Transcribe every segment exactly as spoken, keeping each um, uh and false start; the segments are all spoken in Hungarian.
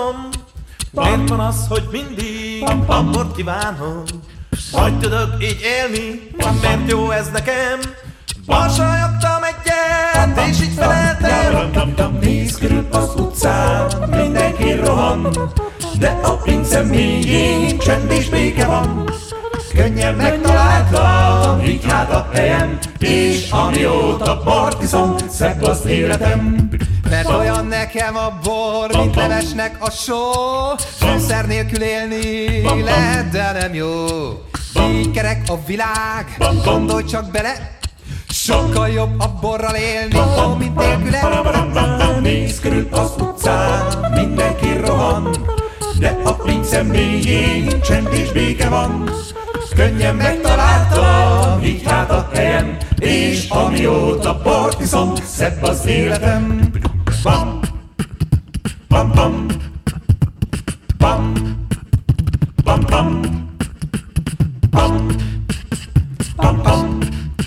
bánom. Miért van az, hogy mindig a bort kívánom? Hogy tudok így élni, mert jó ez nekem. Balsajogtam egyet, és így feleltem. Nézd körül az utcán, mindenki rohan, de a pince mélyén csend és béke van. Könnyen megtaláltam, így hát a helyem, és amióta bort iszom, szebb az életem. Mert olyan nekem a bor, mint levesnek a só. Fűszer nélkül élni lehet, de nem jó. Így kerek a világ, gondolj csak bele. Sokkal jobb a borral élni, mint nélküle. Nézd körül az utcán, mindenki rohan, de a pince mélyén csend és béke van. Könnyen megtaláltam, így hát a helyem, és amióta bort iszom, szebb az életem. Bam, bam, bam, bam, bam, bam, bam, bam, bam.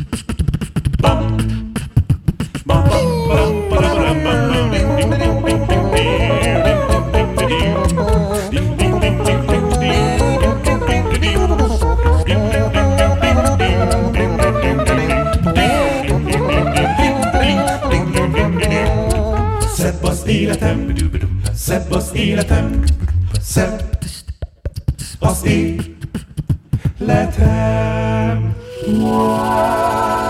Szebb az életem, szebb az életem, szebb az életem.